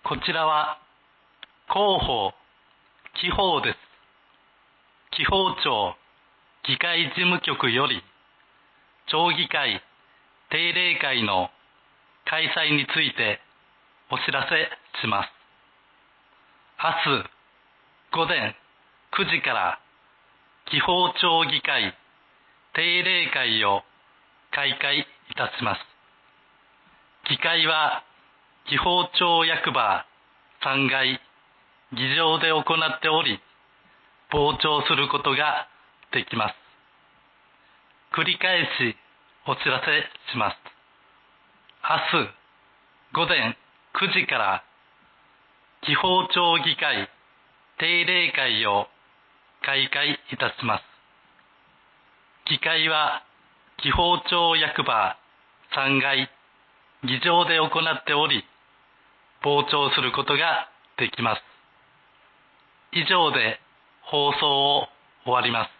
こちらは広報、記法です。記法庁議会事務局より町議会定例会の開催についてお知らせします。明日午前9時から記法町議会定例会を開会いたします。議会は記法町役場3階議場で行っており、傍聴することができます。繰り返しお知らせします。明日午前9時から記法町議会定例会を開会いたします。議会は記法町役場3階議場で行っており、傍聴することができます。以上で放送を終わります。